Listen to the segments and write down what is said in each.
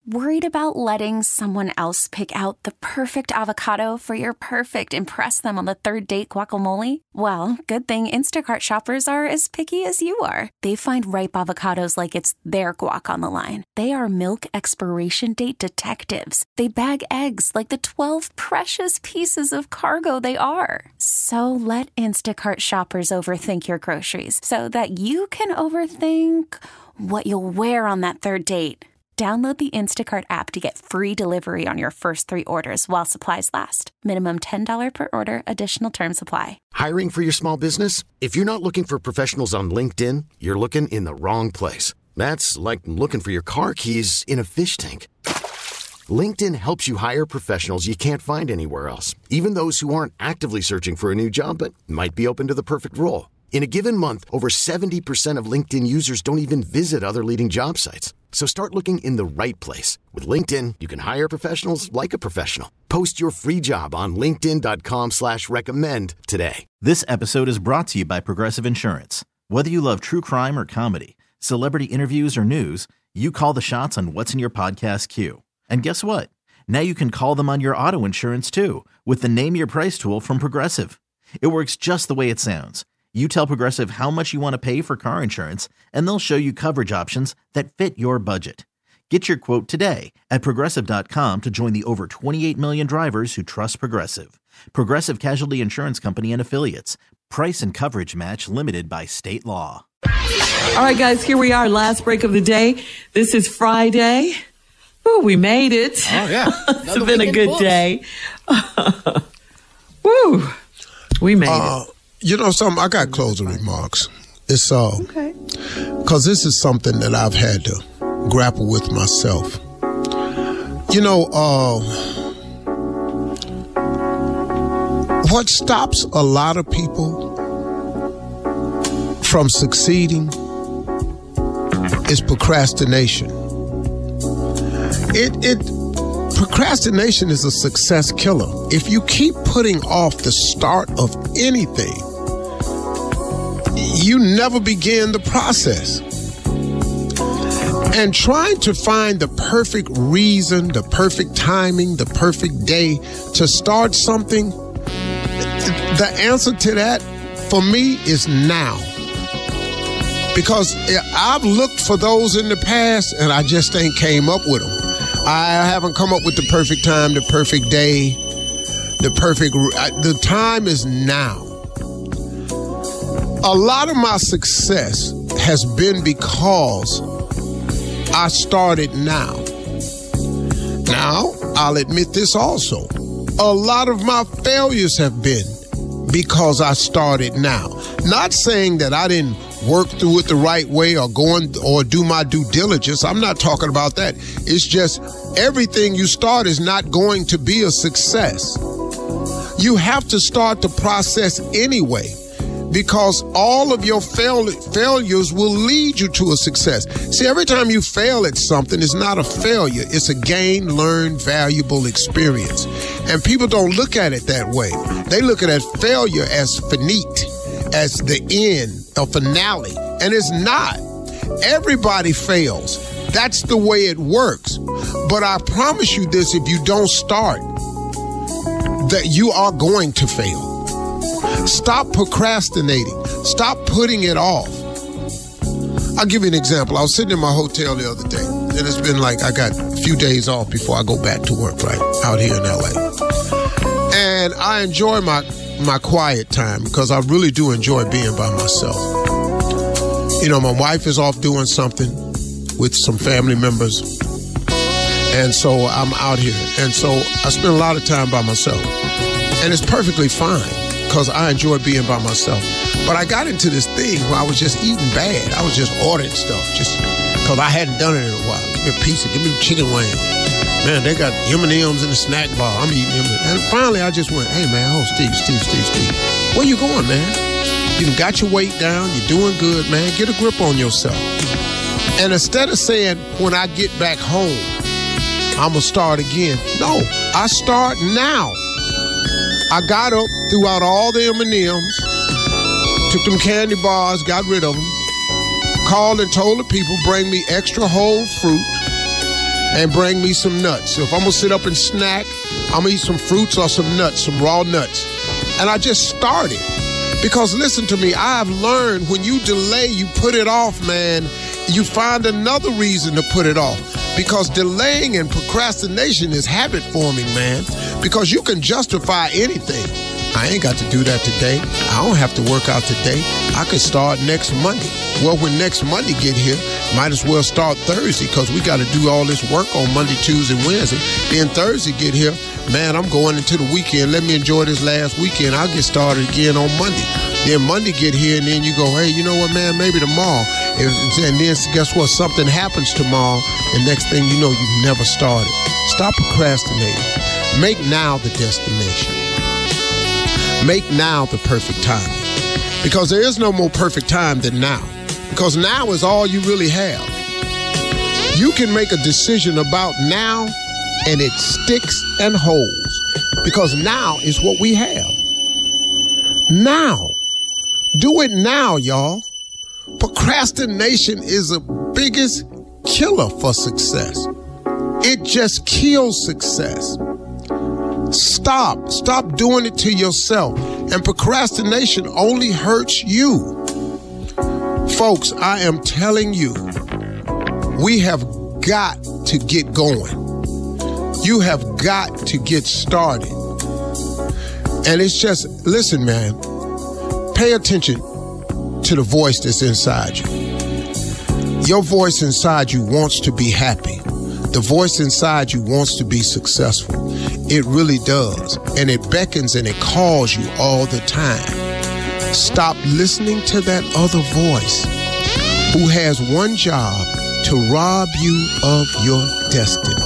Worried about letting someone else pick out the perfect avocado for your perfect impress them on the third date guacamole? Well, good thing Instacart shoppers are as picky as you are. They find ripe avocados like it's their guac on the line. They are milk expiration date detectives. They bag eggs like the 12 precious pieces of cargo they are. So let Instacart shoppers overthink your groceries so that you can overthink what you'll wear on that third date. Download the Instacart app to get free delivery on your first 3 orders while supplies last. Minimum $10 per order. Additional terms apply. Hiring for your small business? If you're not looking for professionals on LinkedIn, you're looking in the wrong place. That's like looking for your car keys in a fish tank. LinkedIn helps you hire professionals you can't find anywhere else, even those who aren't actively searching for a new job but might be open to the perfect role. In a given month, over 70% of LinkedIn users don't even visit other leading job sites. So start looking in the right place. With LinkedIn, you can hire professionals like a professional. Post your free job on linkedin.com/recommend today. This episode is brought to you by Progressive Insurance. Whether you love true crime or comedy, celebrity interviews or news, you call the shots on what's in your podcast queue. And guess what? Now you can call them on your auto insurance too with the Name Your Price tool from Progressive. It works just the way it sounds. You tell Progressive how much you want to pay for car insurance, and they'll show you coverage options that fit your budget. Get your quote today at Progressive.com to join the over 28 million drivers who trust Progressive. Progressive Casualty Insurance Company and Affiliates. Price and coverage match limited by state law. All right, guys, here we are. Last break of the day. This is Friday. Ooh, we made it. Oh, yeah. It's been a good day. Woo. We made it. You know something? I got closing remarks. It's okay. Because this is something that I've had to grapple with myself. You know, what stops a lot of people from succeeding is procrastination. Procrastination is a success killer. If you keep putting off the start of anything, you never begin the process. And trying to find the perfect reason, the perfect timing, the perfect day to start something, the answer to that for me is now. Because I've looked for those in the past and I just ain't came up with them. I haven't come up with the perfect time, the perfect day, the time is now. A lot of my success has been because I started now. Now, I'll admit this also. A lot of my failures have been because I started now. Not saying that I didn't work through it the right way or do my due diligence. I'm not talking about that. It's just everything you start is not going to be a success. You have to start the process anyway, because all of your failures will lead you to a success. See, every time you fail at something, it's not a failure. It's a gain, learn, valuable experience. And people don't look at it that way. They look at failure as finite, as the end, a finale. And it's not. Everybody fails. That's the way it works. But I promise you this, if you don't start, that you are going to fail. Stop procrastinating. Stop putting it off. I'll give you an example. I was sitting in my hotel the other day, and it's been like I got a few days off before I go back to work, right, out here in LA. And I enjoy my quiet time because I really do enjoy being by myself. You know, my wife is off doing something with some family members, and so I'm out here. And so I spend a lot of time by myself, and it's perfectly fine because I enjoy being by myself. But I got into this thing where I was just eating bad. I was just ordering stuff just because I hadn't done it in a while. Give me a pizza, give me a chicken wing. Man, they got M&M's in the snack bar. I'm eating M&M's. And finally I just went, hey man, Steve, where you going, man? You got your weight down, you're doing good, man. Get a grip on yourself. And instead of saying, when I get back home, I'm going to start again. No, I start now. I got up, threw out all the M&M's, took them candy bars, got rid of them, called and told the people, bring me extra whole fruit and bring me some nuts. So if I'm going to sit up and snack, I'm going to eat some fruits or some nuts, some raw nuts. And I just started. Because listen to me, I've learned when you delay, you put it off, man, you find another reason to put it off. Because delaying and procrastination is habit forming, man. Because you can justify anything. I ain't got to do that today. I don't have to work out today. I could start next Monday. Well, when next Monday get here, might as well start Thursday because we got to do all this work on Monday, Tuesday, Wednesday. Then Thursday get here, man, I'm going into the weekend. Let me enjoy this last weekend. I'll get started again on Monday. Then Monday get here and then you go, hey, you know what, man, maybe tomorrow. And then guess what? Something happens tomorrow and next thing you know, you've never started. Stop procrastinating. Make now the destination. Make now the perfect time. Because there is no more perfect time than now. Because now is all you really have. You can make a decision about now and it sticks and holds. Because now is what we have. Now. Do it now, y'all. Procrastination is the biggest killer for success. It just kills success. Stop doing it to yourself. And procrastination only hurts you. Folks, I am telling you, we have got to get going. You have got to get started. And it's just, listen, man, pay attention to the voice that's inside you. Your voice inside you wants to be happy. The voice inside you wants to be successful. It really does. And it beckons and it calls you all the time. Stop listening to that other voice who has one job to rob you of your destiny.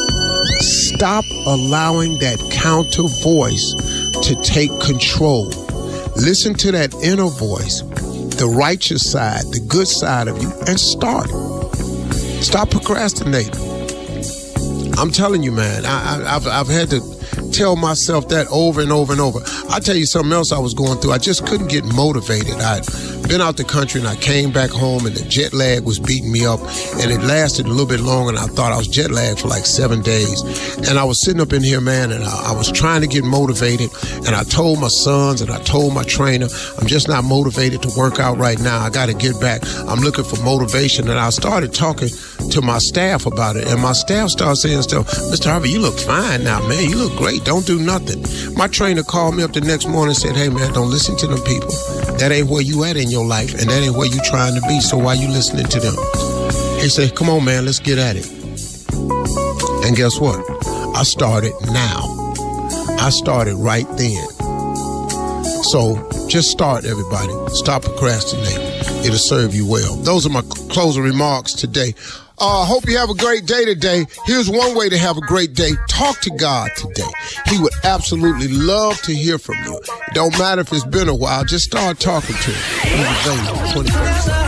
Stop allowing that counter voice to take control. Listen to that inner voice, the righteous side, the good side of you, and start. Stop procrastinating. I'm telling you, man, I've had to tell myself that over and over and over. I'll tell you something else I was going through. I just couldn't get motivated. I'd been out the country and I came back home and the jet lag was beating me up and it lasted a little bit longer than I thought. I was jet lagged for like 7 days. And I was sitting up in here, man, and I was trying to get motivated. And I told my sons and I told my trainer, I'm just not motivated to work out right now. I got to get back. I'm looking for motivation. And I started talking to my staff about it. And my staff started saying stuff, Mr. Harvey, you look fine now, man. You look great. Don't do nothing. My trainer called me up the next morning and said, hey, man, don't listen to them people. That ain't where you at in your life, and that ain't where you trying to be, so why you listening to them? He said, come on, man, let's get at it. And guess what? I started now. I started right then. So just start, everybody. Stop procrastinating. It'll serve you well. Those are my closing remarks today. Hope you have a great day today. Here's one way to have a great day. Talk to God today. He would absolutely love to hear from you. Don't matter if it's been a while. Just start talking to him. He's available 24/7.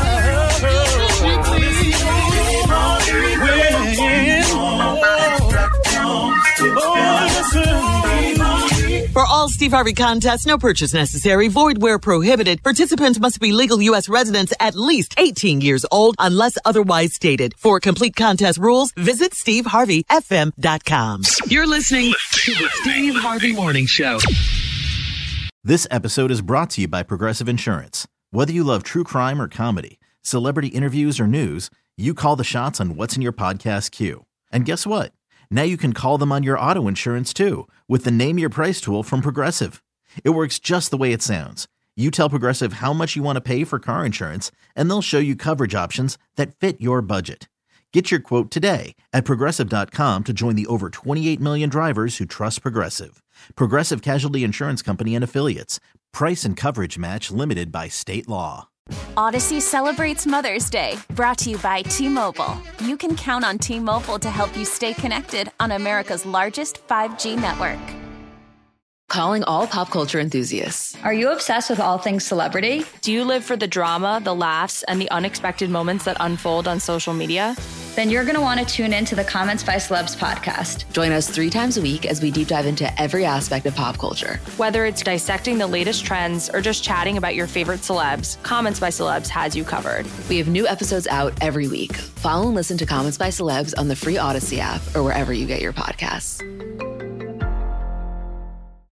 For all Steve Harvey contests, no purchase necessary, void where prohibited. Participants must be legal U.S. residents at least 18 years old unless otherwise stated. For complete contest rules, visit SteveHarveyFM.com. You're listening to the Steve Harvey Morning Show. This episode is brought to you by Progressive Insurance. Whether you love true crime or comedy, celebrity interviews or news, you call the shots on what's in your podcast queue. And guess what? Now you can call them on your auto insurance too with the Name Your Price tool from Progressive. It works just the way it sounds. You tell Progressive how much you want to pay for car insurance, and they'll show you coverage options that fit your budget. Get your quote today at Progressive.com to join the over 28 million drivers who trust Progressive. Progressive Casualty Insurance Company and Affiliates. Price and coverage match limited by state law. Odyssey celebrates Mother's Day, brought to you by T-Mobile. You can count on T-Mobile to help you stay connected on America's largest 5G network. Calling all pop culture enthusiasts. Are you obsessed with all things celebrity? Do you live for the drama, the laughs, and the unexpected moments that unfold on social media? then you're going to want to tune in to the Comments by Celebs podcast. Join us 3 times a week as we deep dive into every aspect of pop culture. Whether it's dissecting the latest trends or just chatting about your favorite celebs, Comments by Celebs has you covered. We have new episodes out every week. Follow and listen to Comments by Celebs on the free Odyssey app or wherever you get your podcasts.